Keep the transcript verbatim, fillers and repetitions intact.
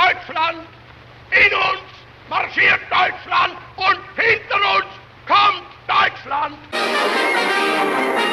Deutschland, in uns marschiert Deutschland und hinter uns kommt Deutschland.